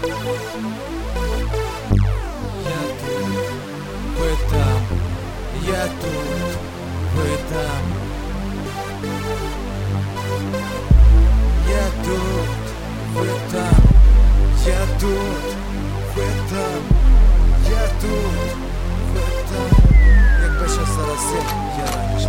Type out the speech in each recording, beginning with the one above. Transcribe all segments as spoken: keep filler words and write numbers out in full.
ви там, я тут, ви там. Я тут, ви там, я тут, ви там, я тут, ви там. Якби ще зараз є, я раніше.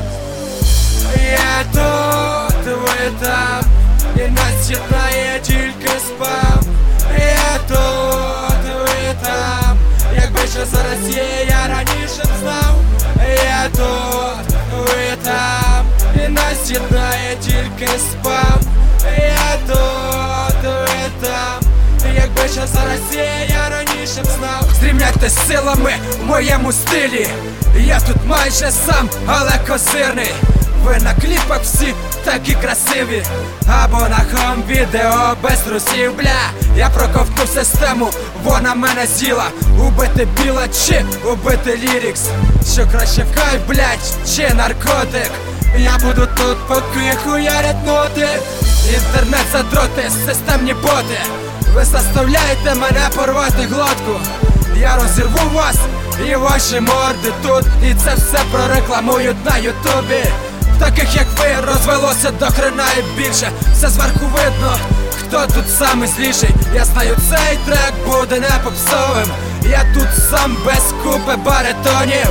Я тут, ви там, і нас єднає тільки спам. Я тут, ви там, якби ще зараз є, я раніше б знав. Я тут, ви там, і нас єднає тільки спам. Я тут, ви там, якби ще зараз є, я раніше б знав. Зрівняйтесь силами в моєму стилі. Я тут майже сам, але козирний. Ви на кліпах всі такі красиві, або на хом відео без трусів, бля. Я проковтну систему, вона мене з'їла. Убити біла чи убити лірікс? Що краще в кайф, блять, чи наркотик? Я буду тут поки хуярять ноти. Інтернет задроти, системні боти. Ви заставляєте мене порвати глотку. Я розірву вас і ваші морди тут. І це все прорекламують на ютубі. Таких як ви розвелося до хрена і більше. Все зверху видно, хто тут самий зліший. Я знаю, цей трек буде не попсовим. Я тут сам без купи баритонів.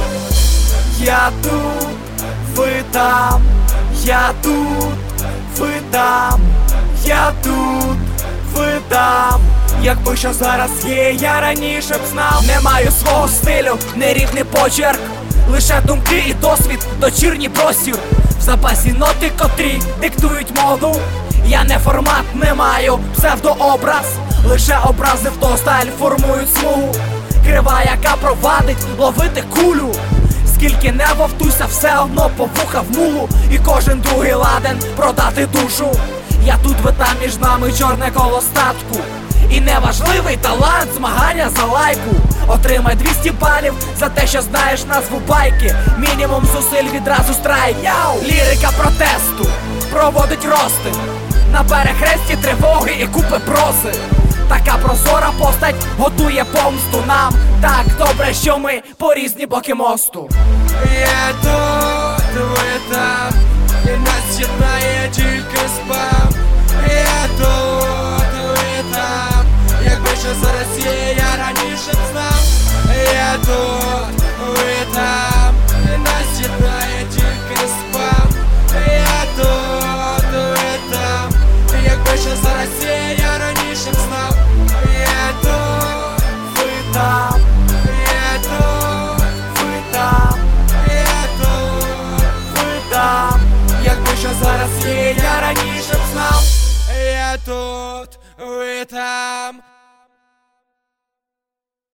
Я тут, ви там, я тут, ви там, я тут, ви там. Якби що зараз є, я раніше б знав. Не маю свого стилю, нерівний почерк, лише думки і досвід, дочірній простір. В запасі ноти, котрі диктують моду. Я не формат, не маю псевдообраз, лише образи в то стиль формують смугу. Крива, яка провадить ловити кулю. Скільки не вовтуйся, все одно повуха в мулу. І кожен другий ладен продати душу. Я тут, ви там, між нами чорне коло статку. І неважливий талант, змагання за лайку. Отримай двісті балів за те, що знаєш назву байки. Мінімум зусиль, відразу страйк. Яу! Лірика протесту проводить рости на перехресті тривоги і купи проси. Така прозора постать готує помсту нам. Так добре, що ми по різні боки мосту. Я тут, ви там, і нас єднає тільки спам. Я тут, ви там, якби ще зараз є, я раніше б знав. Я тут, ви там, і нас єднає тільки спам. Я тут, ви там, якби ще зараз є, я раніше б знав. Я тут, ви там, я тут, ви там, я тут, ви там. Якби що зараз є, я раніше б знав. я тут, ви там.